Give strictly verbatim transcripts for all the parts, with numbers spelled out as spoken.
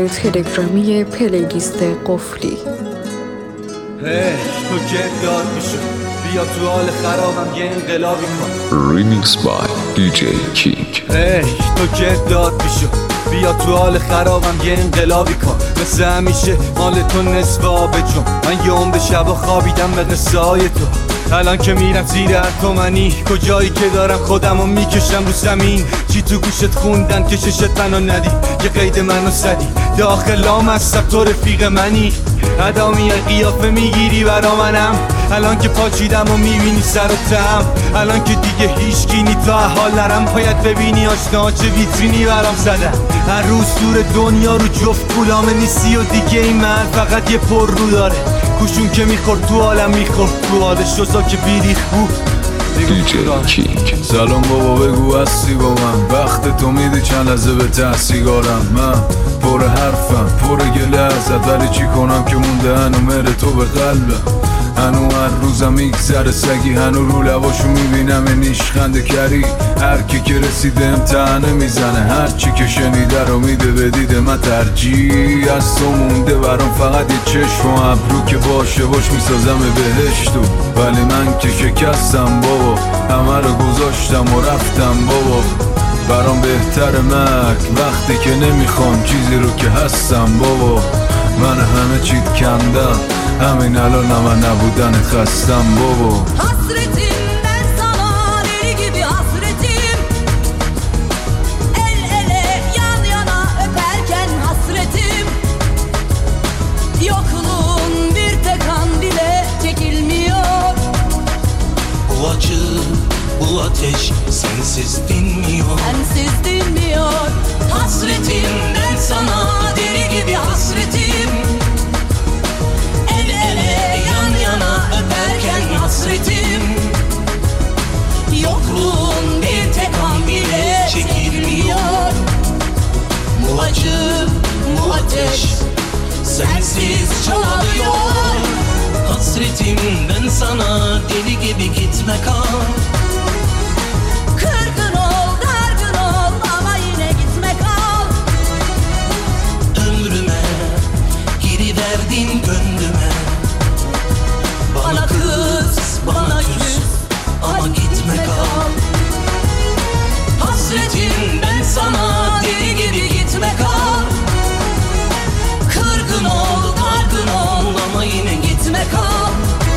کانال تلگرامی پلیلیست قفلی. هی تو که داد میشو بیا تو حال خرابم یه انقلابی کن. ریمیکس بای دی جی کینگ. هی تو که داد میشو بیا تو حال خرابم یه انقلابی کن. مثل همیشه مال تو نصف آب جون. من یه عمر شبا خوابیدم به قصه های تو. الان که میرم زیر اتمنی کجایی که دارم خودمو میکشم رو زمین. چی تو گوشت خوندن که ششت منو ندی یه قید منو زدی داخلام هستم تو رفیق منی. ادا میای قیافه میگیری برا منم الان که پاچیدم و میبینی سر و تم. الان که دیگه هیچ گینی تا حال نرم باید ببینی آشنا چه ویترینی برام زدن. هر روز دور دنیا رو جفت غلام نیستی و دیگه این من فقط یه پر رو داره. کوشون که میخورد تو عالم میخورد تو حالش شوزا که بیریخ بود دی جی کینگ. سلام بابا بگو هستی با من وقت تو میدی چند لحظه به تحصیگارم. من پر حرفم پر گله ازت ولی چی کنم که مونده هنو مره تو به قلبم. هنو هر روزم میگذره سگی هنو رو لباشو میبینم نیشخنده کری. هر کی که رسیده امتحانه میزنه هر چی که شنیده رو میده به دیده. من ترجیح از تو مونده برام فقط یه چشم و ابرو که باشه باش میسازم بهشتو. ولی من که شکستم بابا همه رو گذاشتم و رفتم بابا. برام بهتر مرگ وقتی که نمیخوام چیزی رو که هستم بابا. من همه چیت کندم همین الان من نبودن خستم بابا. Hasretim ben sana deli gibi hasretim. El ele yan yana öperken hasretim. Yokluğun bir tek an bile çekilmiyor. Bu acı bu ateş sensiz dinmiyor. Sensiz dinmiyor. Hasretim ben sana deli gibi hasretim. El ele yan yana öperken hasretim. Yokluğun bir tek an bile çekilmiyor. Bu acı bu ateş sensiz çoğalıyor. Hasretim ben sana deli gibi gitme kal. Kırgın ol, dargın ol ama yine gitme kal. Ömrüme giriverdin gönlüme. Bana kız, bana küs ama gitme kal. Hasretim ben sana deli gibi gitme kal. Kırgın ol, dargın ol ama yine gitme kal.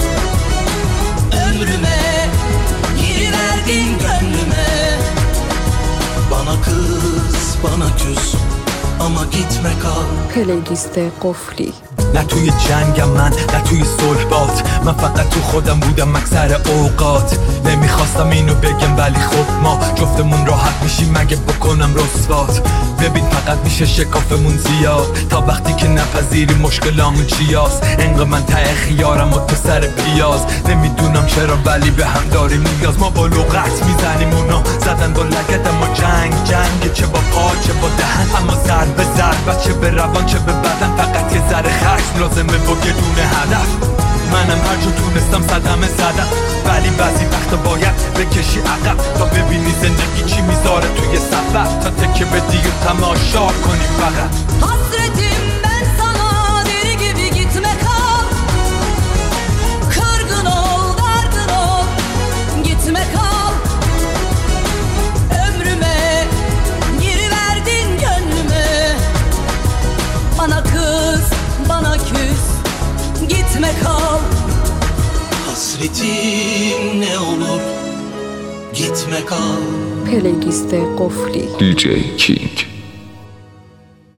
Ömrüme giriverdin gönlüme. Bana kız, bana küs ama gitme kal. پلیلیست قفلی. نه توی جنگم من نه توی صلح بات. من فقط تو خودم بودم اکثر اوقات. نمیخواستم اینو بگم ولی خب ما جفتمون راحت میشیم مگه بکنم رسوات. ببین فقط میشه شکافمون زیاد تا وقتی که نپذیری مشکلامون چیاست. انقدر من ته خیارم و تو سر پیاز. نمیدونم چرا ولی به هم داریم نیاز. ما با لغت میزنیم اونا زدن با لگت. اما جنگ جنگ چه با پا چه با دهن. اما سر به ضربت چه به روان چه به بدن. فقط یه ذره خشم لازمه با یه دونه هدف. منم هر جو تونستم صدمه زدم ولی بعضی وقتا باید بکشی عقب تا ببینی زندگی چی میذاره توی سفر. تا تکه بدی و تماشا کنی فقط. Hasretim ben sana deli gibi gitme kal. Kırgın ol, dargın ol gitme kal. Ömrüme giriverdin gönlüme. Bana kız, bana küs gitme kal. Hasretim ne olur gitme kal. پلیلیست قفلی. دی جی کینگ.